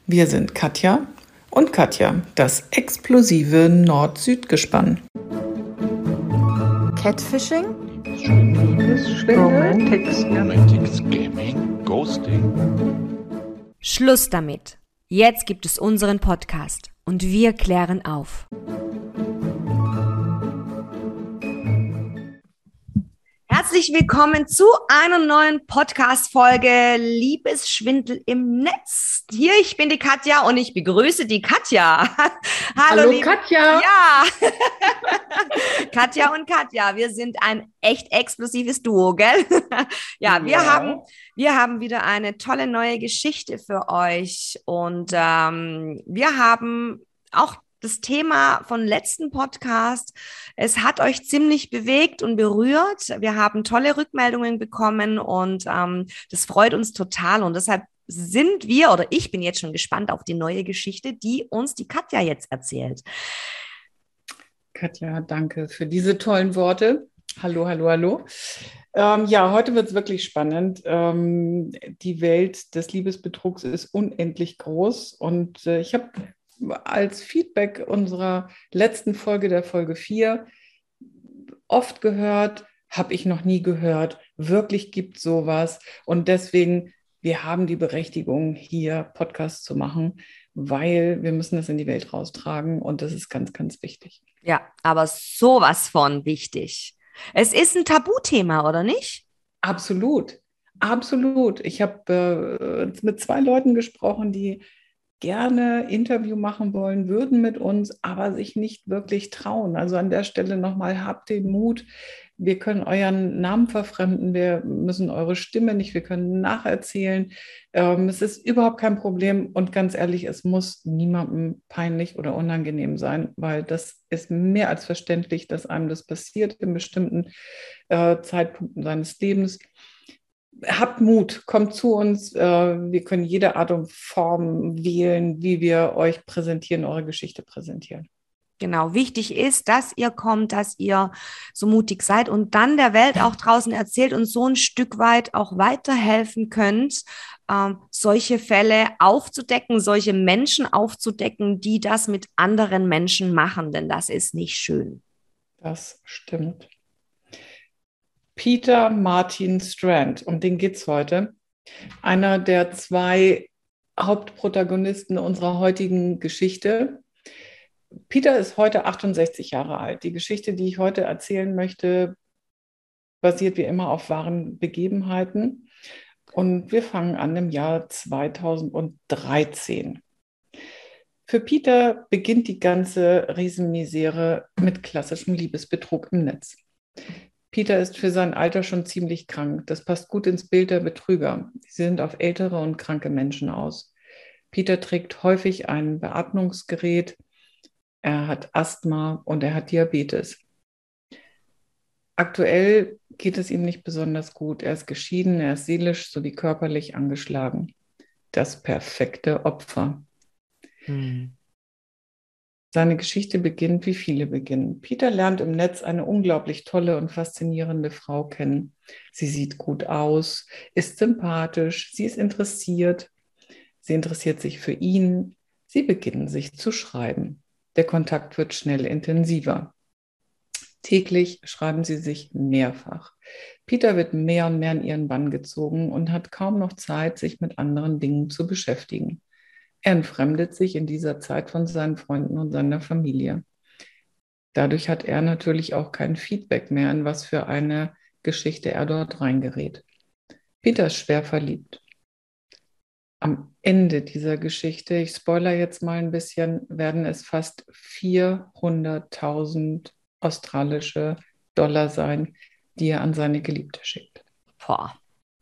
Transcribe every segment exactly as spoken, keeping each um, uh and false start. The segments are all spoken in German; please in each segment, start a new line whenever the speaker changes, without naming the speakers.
Wir sind Katja und Katja, das explosive Nord-Süd-Gespann.
Catfishing?
Liebesschwindel? Romantics. Romantics, Gaming, Ghosting.
Schluss damit. Jetzt gibt es unseren Podcast und wir klären auf. Herzlich willkommen zu einer neuen Podcast-Folge Liebesschwindel im Netz. Hier, ich bin die Katja und ich begrüße die Katja.
Hallo, Hallo Katja.
Ja, Katja und Katja, wir sind ein echt explosives Duo, gell? Ja, wir, ja. Haben, wir haben wieder eine tolle neue Geschichte für euch und ähm, wir haben auch das Thema von letzten Podcast. Es hat euch ziemlich bewegt und berührt. Wir haben tolle Rückmeldungen bekommen und ähm, das freut uns total. Und deshalb sind wir, oder ich bin jetzt schon gespannt auf die neue Geschichte, die uns die Katja jetzt erzählt.
Katja, danke für diese tollen Worte. Hallo, hallo, hallo. Ähm, ja, heute wird es wirklich spannend. Ähm, die Welt des Liebesbetrugs ist unendlich groß und äh, ich habe als Feedback unserer letzten Folge, der Folge vier, oft gehört, habe ich noch nie gehört, wirklich gibt sowas. Und deswegen, wir haben die Berechtigung, hier Podcasts zu machen, weil wir müssen das in die Welt raustragen und das ist ganz, ganz wichtig.
Ja, aber sowas von wichtig. Es ist ein Tabuthema, oder nicht?
Absolut, absolut. Ich habe äh, mit zwei Leuten gesprochen, die gerne Interview machen wollen würden mit uns, aber sich nicht wirklich trauen. Also an der Stelle nochmal, habt den Mut. Wir können euren Namen verfremden, wir müssen eure Stimme nicht, wir können nacherzählen. Ähm, es ist überhaupt kein Problem und ganz ehrlich, es muss niemandem peinlich oder unangenehm sein, weil das ist mehr als verständlich, dass einem das passiert in bestimmten äh, Zeitpunkten seines Lebens. Habt Mut, kommt zu uns. Wir können jede Art und Form wählen, wie wir euch präsentieren, eure Geschichte präsentieren.
Genau, wichtig ist, dass ihr kommt, dass ihr so mutig seid und dann der Welt auch draußen erzählt und so ein Stück weit auch weiterhelfen könnt, ähm, solche Fälle aufzudecken, solche Menschen aufzudecken, die das mit anderen Menschen machen, denn das ist nicht schön.
Das stimmt. Peter Martin Strand, um den geht es heute. Einer der zwei Hauptprotagonisten unserer heutigen Geschichte. Peter ist heute achtundsechzig Jahre alt. Die Geschichte, die ich heute erzählen möchte, basiert wie immer auf wahren Begebenheiten. Und wir fangen an im Jahr zweitausenddreizehn. Für Peter beginnt die ganze Riesenmisere mit klassischem Liebesbetrug im Netz. Peter ist für sein Alter schon ziemlich krank. Das passt gut ins Bild der Betrüger. Sie sind auf ältere und kranke Menschen aus. Peter trägt häufig ein Beatmungsgerät. Er hat Asthma und er hat Diabetes. Aktuell geht es ihm nicht besonders gut. Er ist geschieden, er ist seelisch sowie körperlich angeschlagen. Das perfekte Opfer. Hm. Seine Geschichte beginnt, wie viele beginnen. Peter lernt im Netz eine unglaublich tolle und faszinierende Frau kennen. Sie sieht gut aus, ist sympathisch, sie ist interessiert. Sie interessiert sich für ihn. Sie beginnen sich zu schreiben. Der Kontakt wird schnell intensiver. Täglich schreiben sie sich mehrfach. Peter wird mehr und mehr in ihren Bann gezogen und hat kaum noch Zeit, sich mit anderen Dingen zu beschäftigen. Er entfremdet sich in dieser Zeit von seinen Freunden und seiner Familie. Dadurch hat er natürlich auch kein Feedback mehr, in was für eine Geschichte er dort reingerät. Peter ist schwer verliebt. Am Ende dieser Geschichte, ich spoilere jetzt mal ein bisschen, werden es fast vierhunderttausend australische Dollar sein, die er an seine Geliebte schickt.
Boah.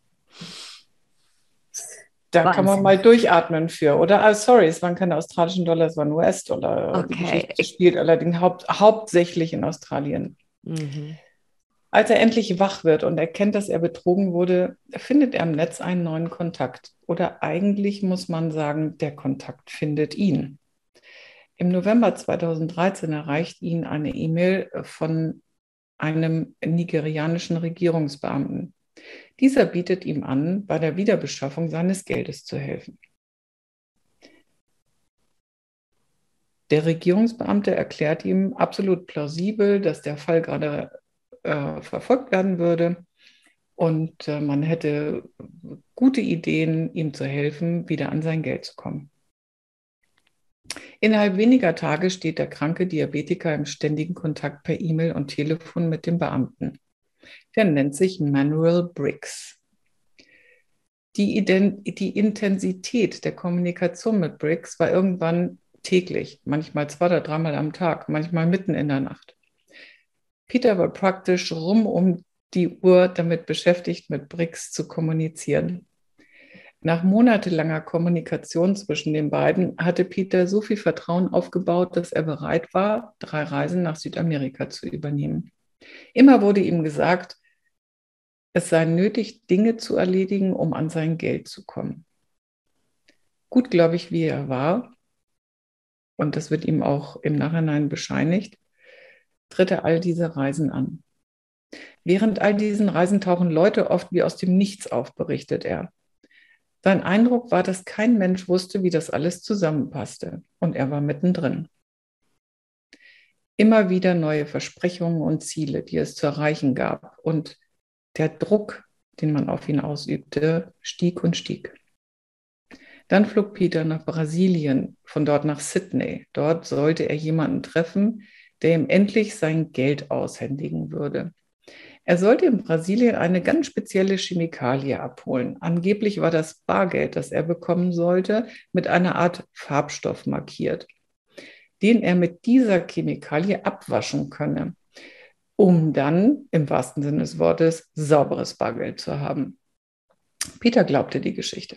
Da
Wahnsinn.
Kann man mal durchatmen für, oder? Ah, sorry, es waren keine australischen Dollar, es waren U S-Dollar.
Okay.
Die Geschichte spielt allerdings haupt, hauptsächlich in Australien.
Mhm.
Als er endlich wach wird und erkennt, dass er betrogen wurde, findet er im Netz einen neuen Kontakt. Oder eigentlich muss man sagen, der Kontakt findet ihn. Im November zweitausenddreizehn erreicht ihn eine E-Mail von einem nigerianischen Regierungsbeamten. Dieser bietet ihm an, bei der Wiederbeschaffung seines Geldes zu helfen. Der Regierungsbeamte erklärt ihm absolut plausibel, dass der Fall gerade äh, verfolgt werden würde und äh, man hätte gute Ideen, ihm zu helfen, wieder an sein Geld zu kommen. Innerhalb weniger Tage steht der kranke Diabetiker im ständigen Kontakt per E-Mail und Telefon mit dem Beamten. Der nennt sich Manuel Briggs. Die, Ident- die Intensität der Kommunikation mit Briggs war irgendwann täglich, manchmal zwei oder dreimal am Tag, manchmal mitten in der Nacht. Peter war praktisch rum um die Uhr damit beschäftigt, mit Briggs zu kommunizieren. Nach monatelanger Kommunikation zwischen den beiden hatte Peter so viel Vertrauen aufgebaut, dass er bereit war, drei Reisen nach Südamerika zu übernehmen. Immer wurde ihm gesagt, es sei nötig, Dinge zu erledigen, um an sein Geld zu kommen. Gutgläubig wie er war, und das wird ihm auch im Nachhinein bescheinigt, tritt er all diese Reisen an. Während all diesen Reisen tauchen Leute oft wie aus dem Nichts auf, berichtet er. Sein Eindruck war, dass kein Mensch wusste, wie das alles zusammenpasste, und er war mittendrin. Immer wieder neue Versprechungen und Ziele, die es zu erreichen gab, und der Druck, den man auf ihn ausübte, stieg und stieg. Dann flog Peter nach Brasilien, von dort nach Sydney. Dort sollte er jemanden treffen, der ihm endlich sein Geld aushändigen würde. Er sollte in Brasilien eine ganz spezielle Chemikalie abholen. Angeblich war das Bargeld, das er bekommen sollte, mit einer Art Farbstoff markiert, den er mit dieser Chemikalie abwaschen könne, um dann, im wahrsten Sinne des Wortes, sauberes Bargeld zu haben. Peter glaubte die Geschichte.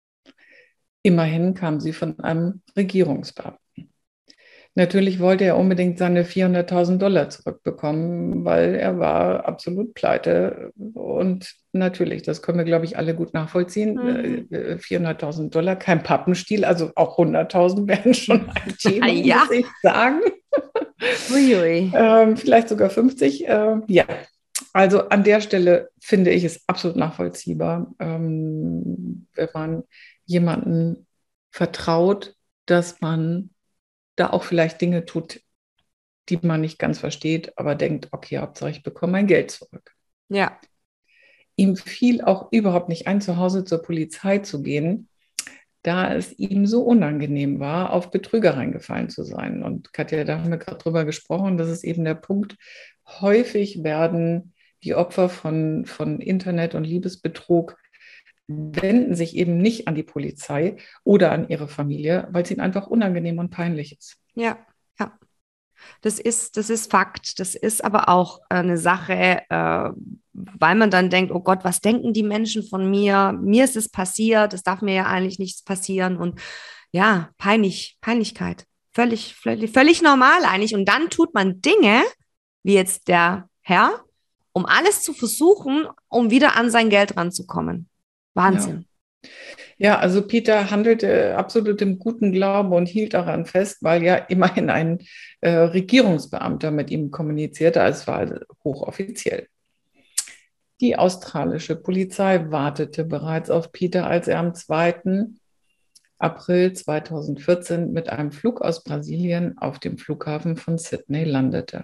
Immerhin kam sie von einem Regierungsbeamten. Natürlich wollte er unbedingt seine vierhunderttausend Dollar zurückbekommen, weil er war absolut pleite. Und natürlich, das können wir, glaube ich, alle gut nachvollziehen. Mhm. vierhunderttausend Dollar, kein Pappenstiel, also auch hunderttausend wären schon ein Thema, ja. Muss ich sagen. Uiui. ähm, vielleicht sogar fünfzig. Äh, ja, also an der Stelle finde ich es absolut nachvollziehbar, ähm, wenn man jemanden vertraut, dass man da auch vielleicht Dinge tut, die man nicht ganz versteht, aber denkt, okay, Hauptsache ich bekomme mein Geld zurück.
Ja.
Ihm fiel auch überhaupt nicht ein, zu Hause zur Polizei zu gehen, da es ihm so unangenehm war, auf Betrüger reingefallen zu sein. Und Katja, da haben wir gerade drüber gesprochen, das ist eben der Punkt. Häufig werden die Opfer von, von Internet- und Liebesbetrug wenden sich eben nicht an die Polizei oder an ihre Familie, weil es ihnen einfach unangenehm und peinlich ist.
Ja, ja. Das ist, das ist Fakt. Das ist aber auch eine Sache, äh, weil man dann denkt, oh Gott, was denken die Menschen von mir? Mir ist es passiert, es darf mir ja eigentlich nichts passieren. Und ja, peinlich, Peinlichkeit. Völlig, völlig, völlig normal eigentlich. Und dann tut man Dinge, wie jetzt der Herr, um alles zu versuchen, um wieder an sein Geld ranzukommen. Wahnsinn.
Ja. ja, also Peter handelte absolut im guten Glauben und hielt daran fest, weil ja immerhin ein äh, Regierungsbeamter mit ihm kommunizierte, also es war hochoffiziell. Die australische Polizei wartete bereits auf Peter, als er am zweiten April zweitausendvierzehn mit einem Flug aus Brasilien auf dem Flughafen von Sydney landete.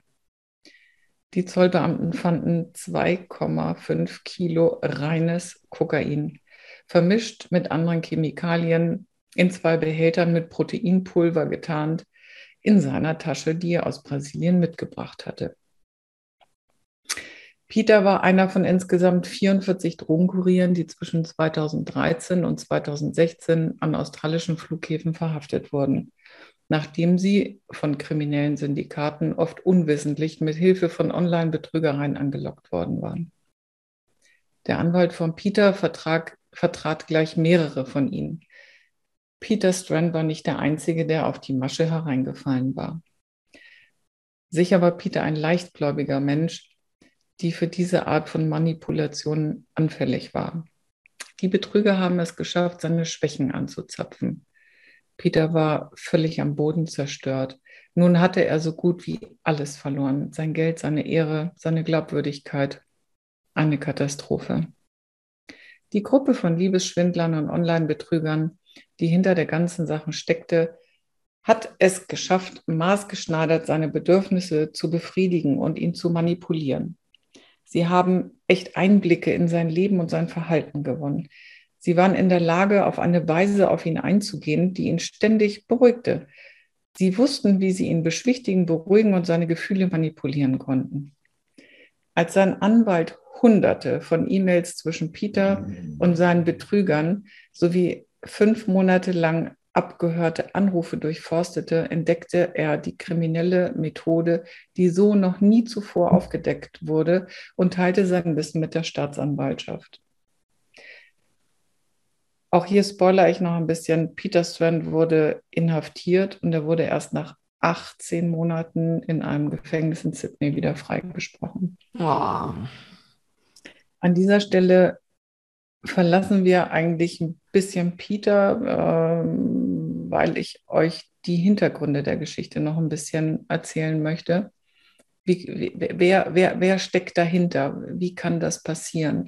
Die Zollbeamten fanden zwei Komma fünf Kilo reines Kokain, vermischt mit anderen Chemikalien, in zwei Behältern mit Proteinpulver getarnt, in seiner Tasche, die er aus Brasilien mitgebracht hatte. Peter war einer von insgesamt vierundvierzig Drogenkurieren, die zwischen zweitausenddreizehn und zweitausendsechzehn an australischen Flughäfen verhaftet wurden, nachdem sie von kriminellen Syndikaten oft unwissentlich mit Hilfe von Online-Betrügereien angelockt worden waren. Der Anwalt von Peter vertrag, vertrat gleich mehrere von ihnen. Peter Strand war nicht der Einzige, der auf die Masche hereingefallen war. Sicher war Peter ein leichtgläubiger Mensch, die für diese Art von Manipulation anfällig war. Die Betrüger haben es geschafft, seine Schwächen anzuzapfen. Peter war völlig am Boden zerstört. Nun hatte er so gut wie alles verloren. Sein Geld, seine Ehre, seine Glaubwürdigkeit. Eine Katastrophe. Die Gruppe von Liebesschwindlern und Online-Betrügern, die hinter der ganzen Sache steckte, hat es geschafft, maßgeschneidert seine Bedürfnisse zu befriedigen und ihn zu manipulieren. Sie haben echt Einblicke in sein Leben und sein Verhalten gewonnen. Sie waren in der Lage, auf eine Weise auf ihn einzugehen, die ihn ständig beruhigte. Sie wussten, wie sie ihn beschwichtigen, beruhigen und seine Gefühle manipulieren konnten. Als sein Anwalt Hunderte von E-Mails zwischen Peter und seinen Betrügern sowie fünf Monate lang abgehörte Anrufe durchforstete, entdeckte er die kriminelle Methode, die so noch nie zuvor aufgedeckt wurde, und teilte sein Wissen mit der Staatsanwaltschaft. Auch hier spoilere ich noch ein bisschen. Peter Strand wurde inhaftiert und er wurde erst nach achtzehn Monaten in einem Gefängnis in Sydney wieder freigesprochen.
Oh.
An dieser Stelle verlassen wir eigentlich ein bisschen Peter, ähm, weil ich euch die Hintergründe der Geschichte noch ein bisschen erzählen möchte. Wie, wie, wer, wer, wer steckt dahinter? Wie kann das passieren?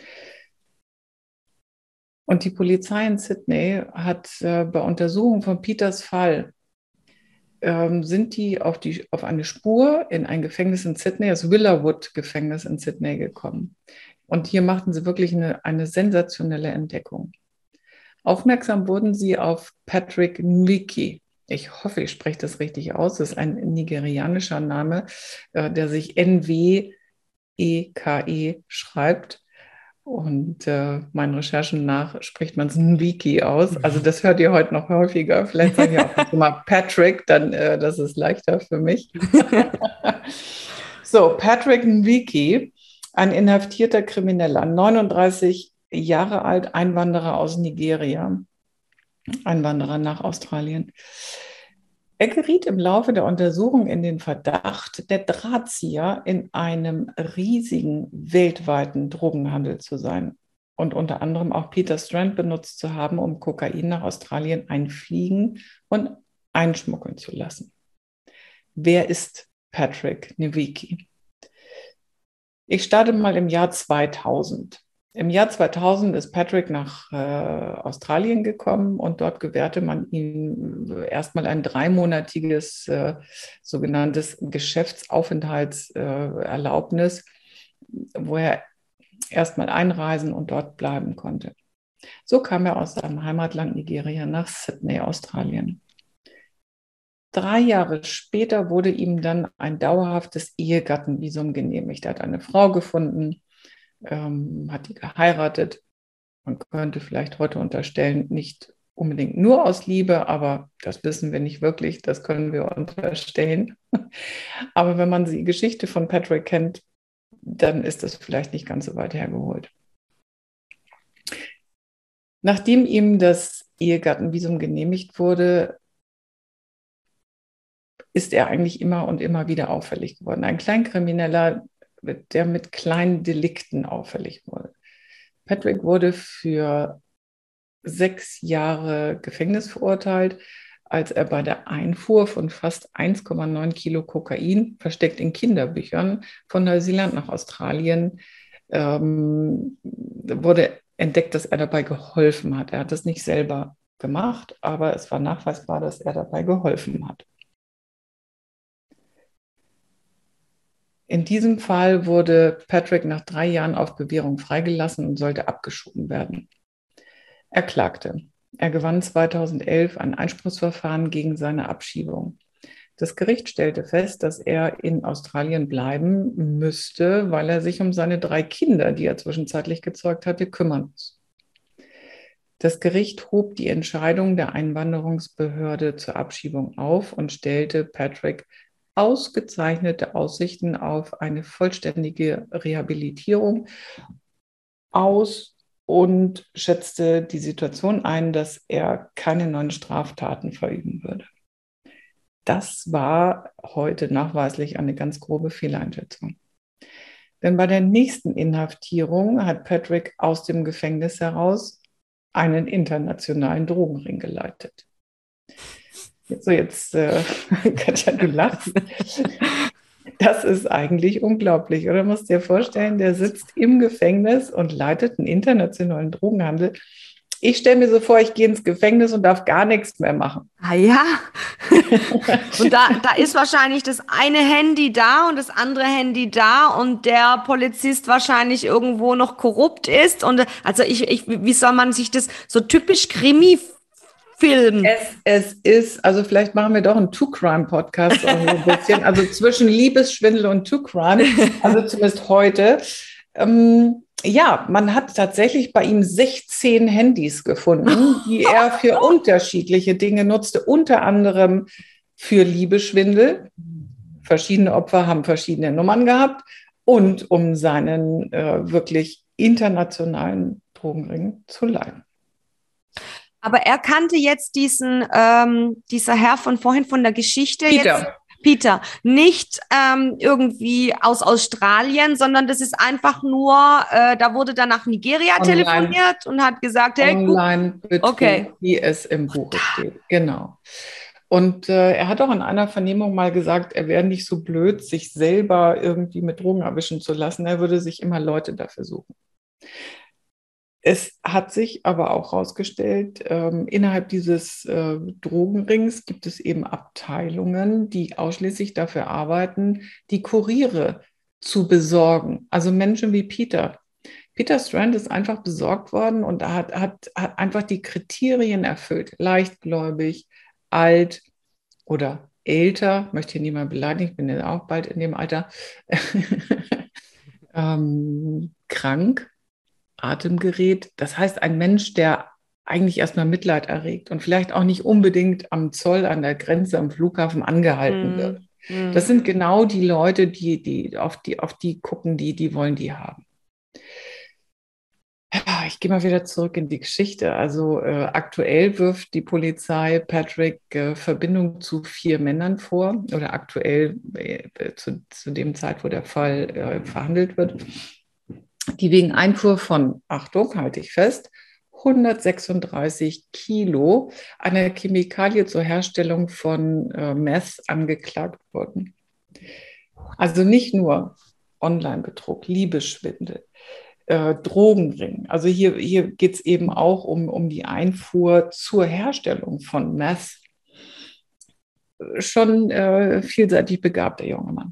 Und die Polizei in Sydney hat äh, bei Untersuchung von Peters Fall ähm, sind die auf, die auf eine Spur in ein Gefängnis in Sydney, das Villawood-Gefängnis in Sydney gekommen. Und hier machten sie wirklich eine, eine sensationelle Entdeckung. Aufmerksam wurden sie auf Patrick Nweke. Ich hoffe, ich spreche das richtig aus. Das ist ein nigerianischer Name, äh, der sich N W E K E schreibt. Und äh, meinen Recherchen nach spricht man es Nweke aus. Also das hört ihr heute noch häufiger. Vielleicht sage ich auch mal Patrick, dann äh, das ist leichter für mich. So, Patrick Nweke, ein inhaftierter Krimineller, neununddreißig Jahre alt, Einwanderer aus Nigeria, Einwanderer nach Australien. Er geriet im Laufe der Untersuchung in den Verdacht, der Drahtzieher in einem riesigen weltweiten Drogenhandel zu sein und unter anderem auch Peter Strand benutzt zu haben, um Kokain nach Australien einfliegen und einschmuggeln zu lassen. Wer ist Patrick Nweke? Ich starte mal im Jahr zweitausend. Im Jahr zweitausend ist Patrick nach äh, Australien gekommen und dort gewährte man ihm erstmal ein dreimonatiges äh, sogenanntes Geschäftsaufenthaltserlaubnis, äh, wo er erstmal einreisen und dort bleiben konnte. So kam er aus seinem Heimatland Nigeria nach Sydney, Australien. Drei Jahre später wurde ihm dann ein dauerhaftes Ehegattenvisum genehmigt. Er hat eine Frau gefunden, ähm, hat die geheiratet. Man könnte vielleicht heute unterstellen, nicht unbedingt nur aus Liebe, aber das wissen wir nicht wirklich, das können wir unterstellen. Aber wenn man die Geschichte von Patrick kennt, dann ist das vielleicht nicht ganz so weit hergeholt. Nachdem ihm das Ehegattenvisum genehmigt wurde, ist er eigentlich immer und immer wieder auffällig geworden. Ein Kleinkrimineller, der mit kleinen Delikten auffällig wurde. Patrick wurde für sechs Jahre Gefängnis verurteilt, als er bei der Einfuhr von fast eins Komma neun Kilo Kokain, versteckt in Kinderbüchern, von Neuseeland nach Australien, ähm, wurde entdeckt, dass er dabei geholfen hat. Er hat das nicht selber gemacht, aber es war nachweisbar, dass er dabei geholfen hat. In diesem Fall wurde Patrick nach drei Jahren auf Bewährung freigelassen und sollte abgeschoben werden. Er klagte. Er gewann zweitausendelf ein Einspruchsverfahren gegen seine Abschiebung. Das Gericht stellte fest, dass er in Australien bleiben müsste, weil er sich um seine drei Kinder, die er zwischenzeitlich gezeugt hatte, kümmern muss. Das Gericht hob die Entscheidung der Einwanderungsbehörde zur Abschiebung auf und stellte Patrick ausgezeichnete Aussichten auf eine vollständige Rehabilitierung aus und schätzte die Situation ein, dass er keine neuen Straftaten verüben würde. Das war heute nachweislich eine ganz grobe Fehleinschätzung. Denn bei der nächsten Inhaftierung hat Patrick aus dem Gefängnis heraus einen internationalen Drogenring geleitet. So, jetzt, äh, Katja, du lachst. Das ist eigentlich unglaublich, oder? Du musst dir vorstellen, der sitzt im Gefängnis und leitet einen internationalen Drogenhandel. ich stelle mir so vor, ich gehe ins Gefängnis und darf gar nichts mehr machen.
Ah ja. Und da, da ist wahrscheinlich das eine Handy da und das andere Handy da und der Polizist wahrscheinlich irgendwo noch korrupt ist. Und also ich, ich, wie soll man sich das so typisch Krimi filmen?
Es, es ist, also vielleicht machen wir doch einen True-Crime-Podcast so ein bisschen, also zwischen Liebesschwindel und True-Crime, also zumindest heute. Ähm, Ja, man hat tatsächlich bei ihm sechzehn Handys gefunden, die er für unterschiedliche Dinge nutzte, unter anderem für Liebesschwindel. Verschiedene Opfer haben verschiedene Nummern gehabt und um seinen äh, wirklich internationalen Drogenring zu leihen.
Aber er kannte jetzt diesen, ähm, dieser Herr von vorhin von der Geschichte.
Peter.
Jetzt Peter, nicht ähm, irgendwie aus Australien, sondern das ist einfach nur, äh, da wurde dann nach Nigeria Online. telefoniert und hat gesagt, hey,
Online-Betrug, okay. Wie es im Buch steht. Genau. Und äh, er hat auch in einer Vernehmung mal gesagt, er wäre nicht so blöd, sich selber irgendwie mit Drogen erwischen zu lassen. Er würde sich immer Leute dafür suchen. Es hat sich aber auch herausgestellt, ähm, innerhalb dieses äh, Drogenrings gibt es eben Abteilungen, die ausschließlich dafür arbeiten, die Kuriere zu besorgen. Also Menschen wie Peter. Peter Strand ist einfach besorgt worden und hat, hat, hat einfach die Kriterien erfüllt. Leichtgläubig, alt oder älter, möchte hier niemand beleidigen, ich bin ja auch bald in dem Alter, ähm, krank. Atemgerät. Das heißt, ein Mensch, der eigentlich erstmal Mitleid erregt und vielleicht auch nicht unbedingt am Zoll, an der Grenze, am Flughafen angehalten mm. wird. Mm. Das sind genau die Leute, die, die, auf die auf die gucken, die, die wollen die haben. Ich gehe mal wieder zurück in die Geschichte. Also äh, aktuell wirft die Polizei Patrick äh, Verbindung zu vier Männern vor oder aktuell äh, zu, zu dem Zeit, wo der Fall äh, verhandelt wird, die wegen Einfuhr von, Achtung, halte ich fest, hundertsechsunddreißig Kilo einer Chemikalie zur Herstellung von äh, Meth angeklagt wurden. Also nicht nur Online-Betrug, Liebesschwindel, äh, Drogenring. Also hier, hier geht es eben auch um, um die Einfuhr zur Herstellung von Meth. Schon äh, vielseitig begabter junger Mann.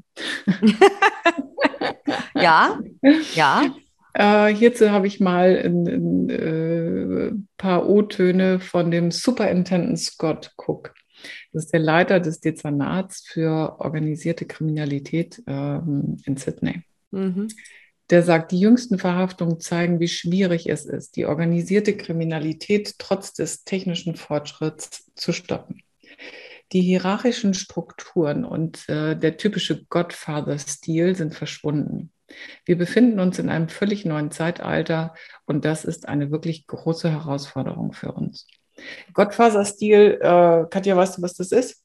Ja, ja.
Äh, hierzu habe ich mal ein, ein äh, paar O-Töne von dem Superintendent Scott Cook. Das ist der Leiter des Dezernats für organisierte Kriminalität ähm, in Sydney. Mhm. Der sagt, die jüngsten Verhaftungen zeigen, wie schwierig es ist, die organisierte Kriminalität trotz des technischen Fortschritts zu stoppen. Die hierarchischen Strukturen und äh, der typische Godfather-Stil sind verschwunden. Wir befinden uns in einem völlig neuen Zeitalter und das ist eine wirklich große Herausforderung für uns. Godfather-Stil, äh, Katja, weißt du, was das ist?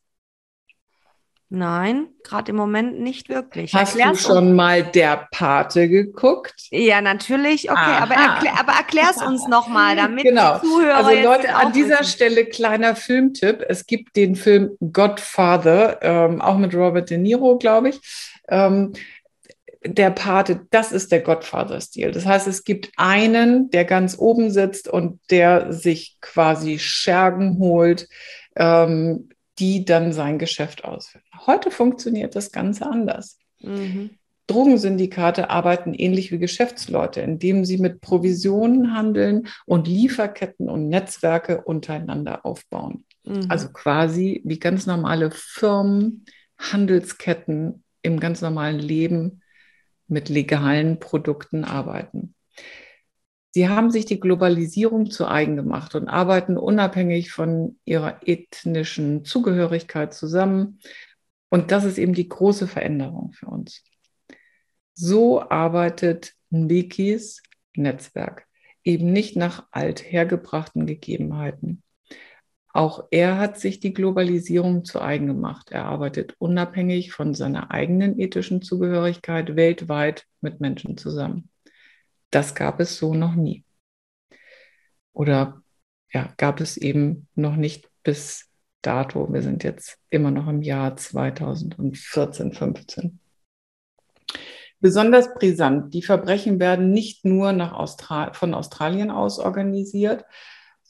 Nein, gerade im Moment nicht wirklich.
Hast Erklär's du schon uns? mal Der Pate geguckt?
Ja, natürlich. Okay, Aha. aber, erklär, aber erklär's uns nochmal, damit
genau.
die Zuhörer
Also
jetzt
Leute, an dieser wissen. Stelle kleiner Filmtipp. Es gibt den Film Godfather, ähm, auch mit Robert De Niro, glaube ich. Ähm, Der Pate, das ist der Godfather-Stil. Das heißt, es gibt einen, der ganz oben sitzt und der sich quasi Schergen holt, ähm, die dann sein Geschäft ausführen. Heute funktioniert das Ganze anders. Mhm. Drogensyndikate arbeiten ähnlich wie Geschäftsleute, indem sie mit Provisionen handeln und Lieferketten und Netzwerke untereinander aufbauen. Mhm. Also quasi wie ganz normale Firmen, Handelsketten im ganz normalen Leben mit legalen Produkten arbeiten. Sie haben sich die Globalisierung zu eigen gemacht und arbeiten unabhängig von ihrer ethnischen Zugehörigkeit zusammen. Und das ist eben die große Veränderung für uns. So arbeitet Mbekis Netzwerk eben nicht nach althergebrachten Gegebenheiten. Auch er hat sich die Globalisierung zu eigen gemacht. Er arbeitet unabhängig von seiner eigenen ethischen Zugehörigkeit weltweit mit Menschen zusammen. Das gab es so noch nie. Oder ja, gab es eben noch nicht bis dato. Wir sind jetzt immer noch im Jahr zweitausendvierzehn, fünfzehn. Besonders brisant, die Verbrechen werden nicht nur nach Austra- von Australien aus organisiert,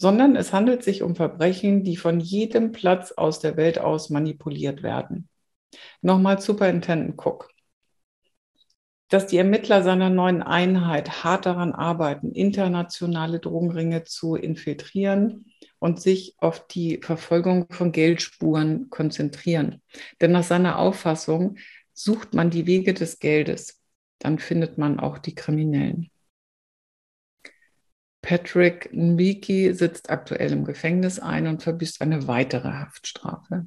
sondern es handelt sich um Verbrechen, die von jedem Platz aus der Welt aus manipuliert werden. Nochmal Superintendent Cook. Dass die Ermittler seiner neuen Einheit hart daran arbeiten, internationale Drogenringe zu infiltrieren und sich auf die Verfolgung von Geldspuren konzentrieren. Denn nach seiner Auffassung sucht man die Wege des Geldes, dann findet man auch die Kriminellen. Patrick Nwiki sitzt aktuell im Gefängnis ein und verbüßt eine weitere Haftstrafe.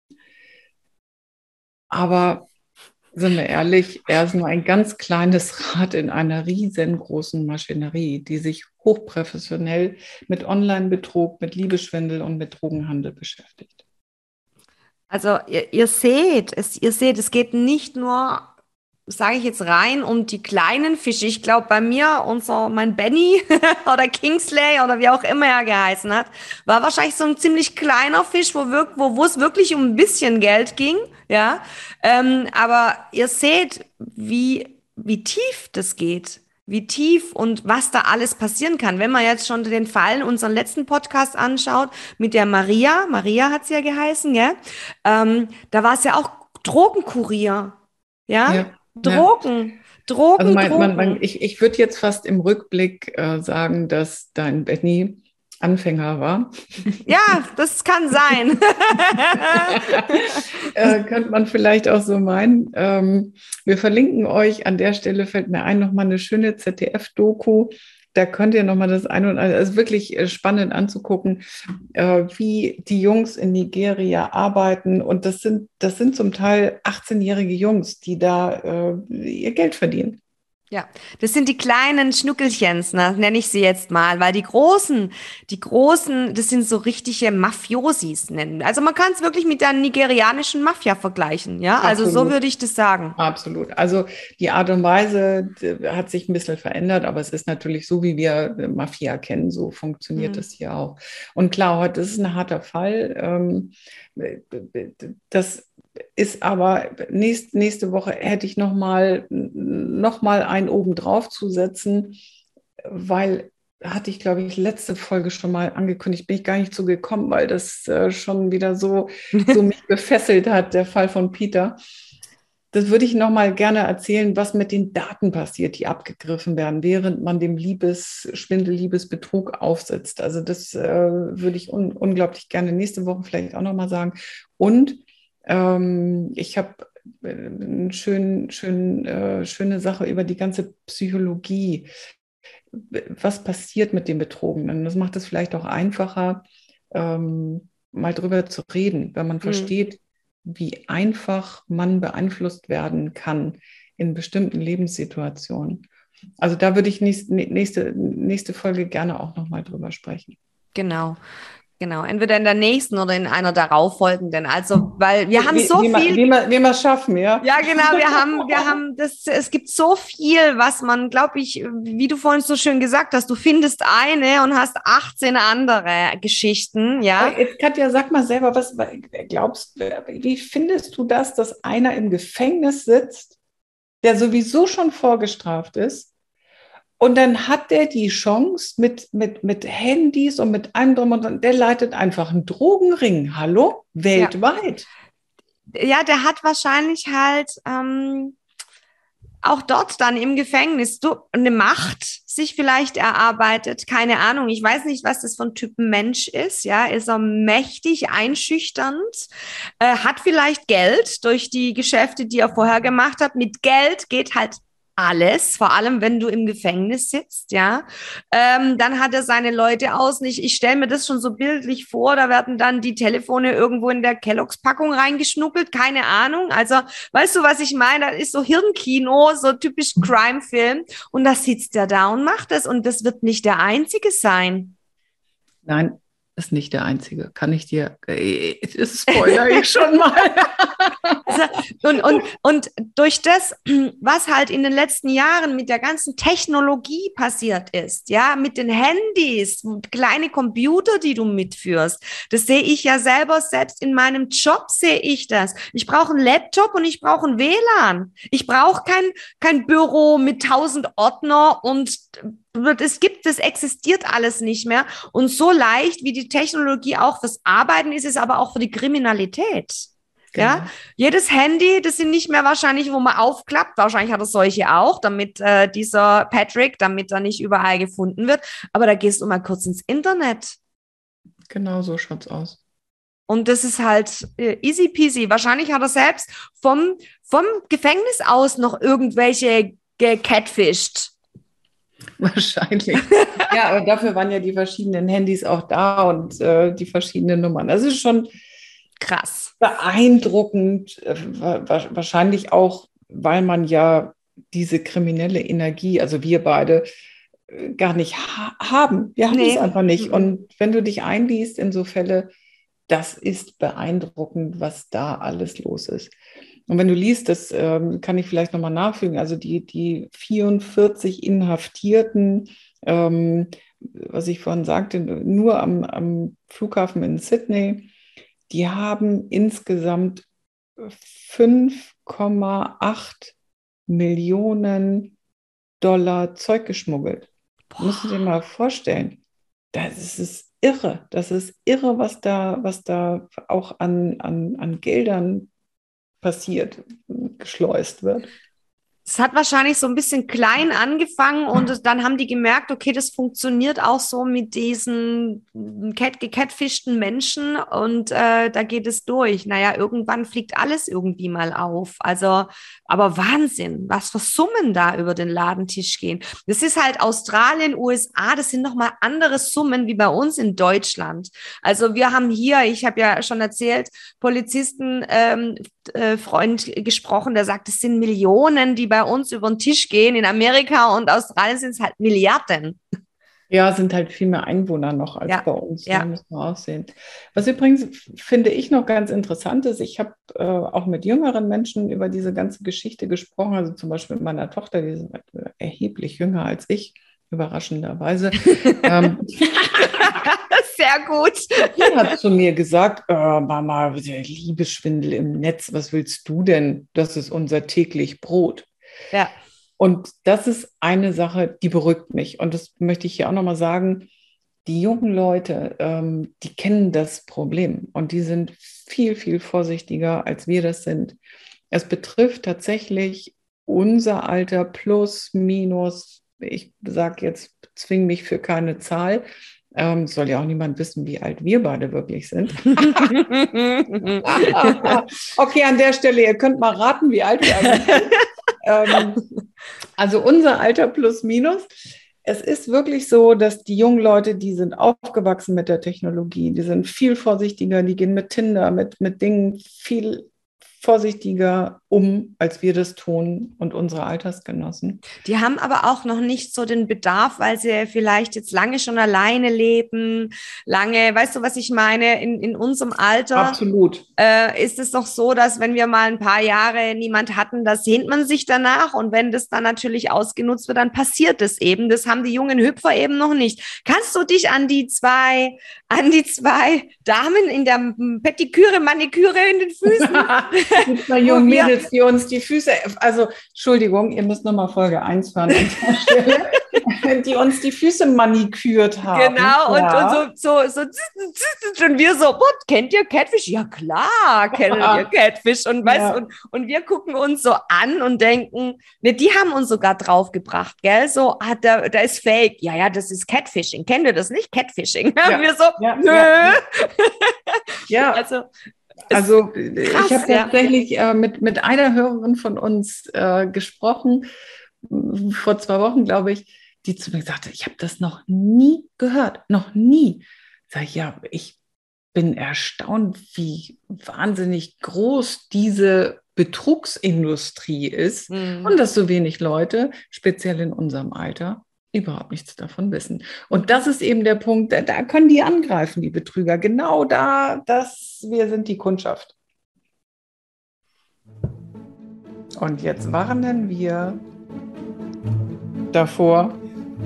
Aber sind wir ehrlich, er ist nur ein ganz kleines Rad in einer riesengroßen Maschinerie, die sich hochprofessionell mit Online-Betrug, mit Liebesschwindel und mit Drogenhandel beschäftigt.
Also ihr, ihr seht, es, ihr seht, es geht nicht nur, sage ich jetzt rein, um die kleinen Fische. Ich glaube, bei mir, unser, mein Benny oder Kingsley oder wie auch immer er geheißen hat, war wahrscheinlich so ein ziemlich kleiner Fisch, wo, wirk, wo, wo es wirklich um ein bisschen Geld ging. Ja, ähm, aber ihr seht, wie, wie tief das geht, wie tief und was da alles passieren kann. Wenn man jetzt schon den Fall, unseren letzten Podcast anschaut, mit der Maria, Maria hat sie ja geheißen, ja, ähm, da war es ja auch Drogenkurier, ja, ja. Drogen, ja. Drogen,
also mein,
Drogen.
Man, man, ich, ich würde jetzt fast im Rückblick äh, sagen, dass dein Benny Anfänger war.
Ja, das kann sein.
äh, könnte man vielleicht auch so meinen. Ähm, wir verlinken euch, an der Stelle fällt mir ein, nochmal eine schöne Z D F-Doku. Da könnt ihr nochmal das eine und andere, es ist wirklich spannend anzugucken, äh, wie die Jungs in Nigeria arbeiten. Und das sind, das sind zum Teil achtzehnjährige Jungs, die da äh, ihr Geld verdienen.
Ja, das sind die kleinen Schnuckelchens, ne, nenne ich sie jetzt mal, weil die großen, die großen, das sind so richtige Mafiosis nennen. Also man kann es wirklich mit der nigerianischen Mafia vergleichen, ja, also Absolut. So würde ich das sagen.
Absolut, also die Art und Weise hat sich ein bisschen verändert, aber es ist natürlich so, wie wir Mafia kennen, so funktioniert es mhm. hier auch. Und klar, heute ist es ein harter Fall, das ist aber nächst, nächste Woche hätte ich noch mal, noch mal einen oben drauf zu setzen, weil hatte ich, glaube ich, letzte Folge schon mal angekündigt, bin ich gar nicht so gekommen, weil das äh, schon wieder so, so mich gefesselt hat, der Fall von Peter. Das würde ich noch mal gerne erzählen, was mit den Daten passiert, die abgegriffen werden, während man dem Liebesschwindel, Liebesbetrug aufsetzt. Also das äh, würde ich un- unglaublich gerne nächste Woche vielleicht auch noch mal sagen. Und ähm, ich habe eine schön, schön, äh, schöne Sache über die ganze Psychologie. Was passiert mit den Betrogenen? Das macht es vielleicht auch einfacher, ähm, mal drüber zu reden, wenn man mhm. versteht, wie einfach man beeinflusst werden kann in bestimmten Lebenssituationen. Also da würde ich nächste, nächste, nächste Folge gerne auch nochmal drüber sprechen.
Genau. Genau, entweder in der nächsten oder in einer darauffolgenden. Also, weil wir haben
wie,
so
wie
viel.
Wie wir, wie wir schaffen, ja.
Ja, genau, wir haben, wir haben das, es gibt so viel, was man, glaube ich, wie du vorhin so schön gesagt hast, du findest eine und hast achtzehn andere Geschichten, ja.
Jetzt, Katja, sag mal selber, was glaubst du, wie findest du das, dass einer im Gefängnis sitzt, der sowieso schon vorgestraft ist? Und dann hat der die Chance mit, mit, mit Handys und mit allem drum und dran, der leitet einfach einen Drogenring, hallo, weltweit.
Ja, ja, der hat wahrscheinlich halt ähm, auch dort dann im Gefängnis du, eine Macht sich vielleicht erarbeitet, keine Ahnung, ich weiß nicht, was das für ein Typ Mensch ist, ja, ist er mächtig, einschüchternd, äh, hat vielleicht Geld durch die Geschäfte, die er vorher gemacht hat, mit Geld geht halt alles, vor allem wenn du im Gefängnis sitzt, ja, ähm, dann hat er seine Leute aus, nicht, ich stelle mir das schon so bildlich vor, da werden dann die Telefone irgendwo in der Kelloggs-Packung reingeschnuppelt, keine Ahnung, also, weißt du, was ich meine, das ist so Hirnkino, so typisch Crime-Film und da sitzt er da und macht das und das wird nicht der Einzige sein.
Nein, ist nicht der Einzige, kann ich dir, äh, das spoiler ich schon mal.
Also, und, und, und durch das, was halt in den letzten Jahren mit der ganzen Technologie passiert ist, ja, mit den Handys, kleine Computer, die du mitführst, das sehe ich ja selber, selbst in meinem Job sehe ich das. Ich brauche einen Laptop und ich brauche ein W L A N. Ich brauche kein, kein Büro mit tausend Ordner und das gibt, das existiert alles nicht mehr. Und so leicht, wie die Technologie auch fürs Arbeiten ist, ist aber auch für die Kriminalität. Genau. Ja, jedes Handy, das sind nicht mehr wahrscheinlich, wo man aufklappt. Wahrscheinlich hat er solche auch, damit äh, dieser Patrick, damit er nicht überall gefunden wird. Aber da gehst du mal kurz ins Internet.
Genau so schaut's aus.
Und das ist halt äh, easy peasy. Wahrscheinlich hat er selbst vom, vom Gefängnis aus noch irgendwelche gecatfished.
Wahrscheinlich. Ja, aber dafür waren ja die verschiedenen Handys auch da und äh, die verschiedenen Nummern. Das ist schon
krass.
Beeindruckend. Äh, wahrscheinlich auch, weil man ja diese kriminelle Energie, also wir beide, äh, gar nicht ha- haben. Wir haben nee. es einfach nicht. Mhm. Und wenn du dich einliest in so Fälle, das ist beeindruckend, was da alles los ist. Und wenn du liest, das ähm, kann ich vielleicht nochmal nachfügen, also die, die vierundvierzig Inhaftierten, ähm, was ich vorhin sagte, nur am, am Flughafen in Sydney, die haben insgesamt fünf Komma acht Millionen Dollar Zeug geschmuggelt. Boah. Musst du dir mal vorstellen. Das ist irre. Das ist irre, was da, was da auch an, an, an Geldern passiert, geschleust wird.
Es hat wahrscheinlich so ein bisschen klein angefangen und dann haben die gemerkt, okay, das funktioniert auch so mit diesen cat- gecatfischten Menschen und äh, da geht es durch. Naja, irgendwann fliegt alles irgendwie mal auf. Also, aber Wahnsinn, was für Summen da über den Ladentisch gehen. Das ist halt Australien, U S A, das sind nochmal andere Summen wie bei uns in Deutschland. Also wir haben hier, ich habe ja schon erzählt, Polizisten, ähm, äh, Freund gesprochen, der sagt, es sind Millionen, die bei uns über den Tisch gehen. In Amerika und Australien sind es halt Milliarden.
Ja, sind halt viel mehr Einwohner noch als
ja.
bei uns.
Ja.
Da müssen wir auch sehen. Was übrigens, finde ich, noch ganz interessant ist, ich habe äh, auch mit jüngeren Menschen über diese ganze Geschichte gesprochen, also zum Beispiel mit meiner Tochter, die ist erheblich jünger als ich, überraschenderweise. ähm,
Sehr gut.
Die hat zu mir gesagt, oh, Mama, Liebesschwindel im Netz, was willst du denn? Das ist unser täglich Brot.
Ja.
Und das ist eine Sache, die beruhigt mich. Und das möchte ich hier auch nochmal sagen. Die jungen Leute, ähm, die kennen das Problem und die sind viel, viel vorsichtiger, als wir das sind. Es betrifft tatsächlich unser Alter plus, minus, ich sage jetzt, zwing mich für keine Zahl. Ähm, soll ja auch niemand wissen, wie alt wir beide wirklich sind. Okay, an der Stelle, ihr könnt mal raten, wie alt wir eigentlich sind. ähm, also unser Alter plus minus. Es ist wirklich so, dass die jungen Leute, die sind aufgewachsen mit der Technologie, die sind viel vorsichtiger, die gehen mit Tinder, mit, mit Dingen viel vorsichtiger um, als wir das tun und unsere Altersgenossen.
Die haben aber auch noch nicht so den Bedarf, weil sie vielleicht jetzt lange schon alleine leben, lange, weißt du, was ich meine, in, in unserem Alter.
Absolut.
Äh, ist es doch so, dass wenn wir mal ein paar Jahre niemand hatten, da sehnt man sich danach und wenn das dann natürlich ausgenutzt wird, dann passiert es eben. Das haben die jungen Hüpfer eben noch nicht. Kannst du dich an die zwei, an die zwei Damen in der Petiküre, Maniküre in den Füßen
die zwei jungen Mädels, die uns die Füße, also Entschuldigung, ihr müsst nochmal Folge eins hören an der Stelle, die uns die Füße manikürt haben.
Genau, ja. und, und so, so, so, und wir so, what, kennt ihr Catfish? Ja klar, kennen wir Catfish. Und, weißt, ja. und, und wir gucken uns so an und denken, ne, die haben uns sogar draufgebracht, gell, so, ah, da, da ist Fake. Ja, ja, das ist Catfishing. Kennt ihr das nicht? Catfishing. Ja. Und wir so, ja, nö.
Ja, ja. Also, Also krass, ich habe ja. tatsächlich äh, mit, mit einer Hörerin von uns äh, gesprochen, vor zwei Wochen, glaube ich, die zu mir sagte, ich habe das noch nie gehört, noch nie. Sag ich, ja, ich bin erstaunt, wie wahnsinnig groß diese Betrugsindustrie ist mhm. und dass so wenig Leute, speziell in unserem Alter, überhaupt nichts davon wissen. Und das ist eben der Punkt, da, da können die angreifen, die Betrüger. Genau da, das, wir sind die Kundschaft. Und jetzt warnen wir davor.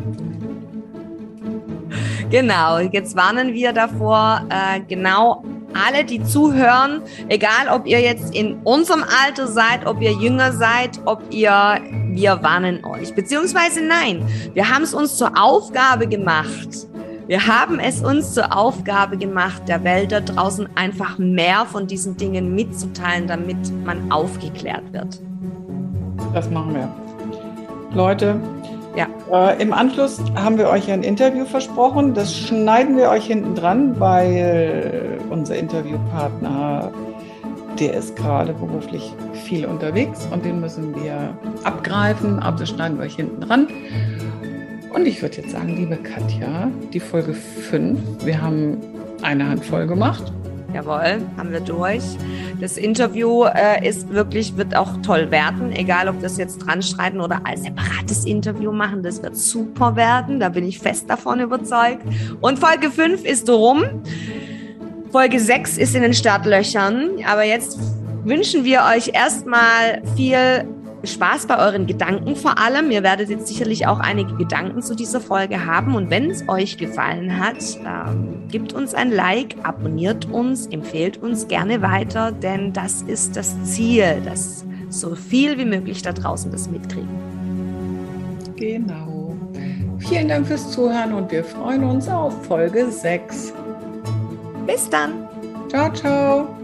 Genau, jetzt warnen wir davor, äh, genau alle, die zuhören, egal ob ihr jetzt in unserem Alter seid, ob ihr jünger seid, ob ihr, wir warnen euch. Beziehungsweise nein, wir haben es uns zur Aufgabe gemacht. Wir haben es uns zur Aufgabe gemacht, der Welt da draußen einfach mehr von diesen Dingen mitzuteilen, damit man aufgeklärt wird.
Das machen wir. Leute,
ja.
äh, im Anschluss haben wir euch ein Interview versprochen. Das schneiden wir euch hinten dran, weil unser Interviewpartner, der ist gerade beruflich viel unterwegs und den müssen wir abgreifen, aber das schneiden wir euch hinten dran. Und ich würde jetzt sagen, liebe Katja, die Folge fünf, wir haben eine Handvoll gemacht.
Jawohl, haben wir durch. Das Interview äh, ist wirklich, wird auch toll werden, egal ob wir das jetzt dran schreiben oder als separates Interview machen, das wird super werden, da bin ich fest davon überzeugt. Und Folge fünf ist rum, Folge sechs ist in den Startlöchern, aber jetzt wünschen wir euch erstmal viel Spaß bei euren Gedanken vor allem. Ihr werdet jetzt sicherlich auch einige Gedanken zu dieser Folge haben und wenn es euch gefallen hat, ähm, gebt uns ein Like, abonniert uns, empfehlt uns gerne weiter, denn das ist das Ziel, dass so viel wie möglich da draußen das mitkriegen.
Genau. Vielen Dank fürs Zuhören und wir freuen uns auf Folge sechs.
Bis dann.
Ciao, ciao.